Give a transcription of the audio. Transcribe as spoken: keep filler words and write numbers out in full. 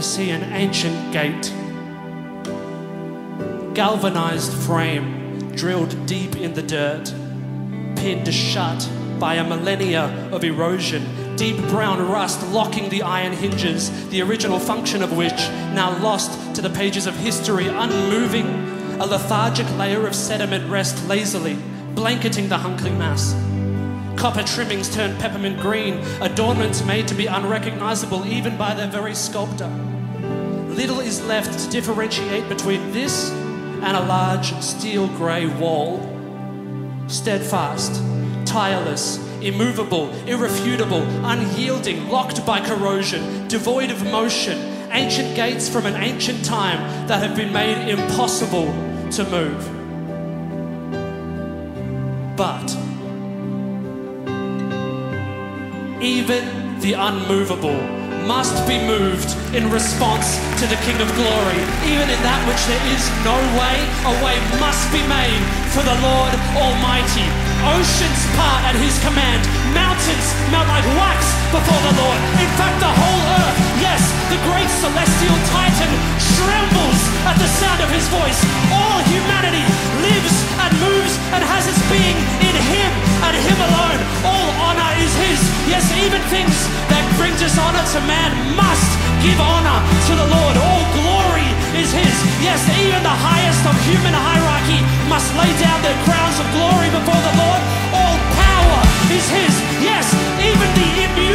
see an ancient gate. Galvanized frame drilled deep in the dirt, pinned shut by a millennia of erosion. Deep brown rust locking the iron hinges, the original function of which now lost to the pages of history, unmoving. A lethargic layer of sediment rests lazily, blanketing the hunky mass. Copper trimmings turn peppermint green, adornments made to be unrecognizable even by their very sculptor. Little is left to differentiate between this and a large steel grey wall. Steadfast, tireless, immovable, irrefutable, unyielding, locked by corrosion, devoid of motion, ancient gates from an ancient time that have been made impossible to move. But even the unmovable must be moved in response to the King of Glory. Even in that which there is no way, a way must be made for the Lord Almighty. Oceans part at his command. Mountains melt like wax before the Lord. In fact, the whole earth, yes, the great celestial Titan trembles at the sound of his voice. All humanity lives and moves and has its being in him and him alone. All honor is his. Yes, even things that bring dishonor to man must give honor to the Lord. All glory is his. Yes, even the highest of human hierarchy must lay down their crowns of glory before the Lord. All power is his. Yes, even the immutable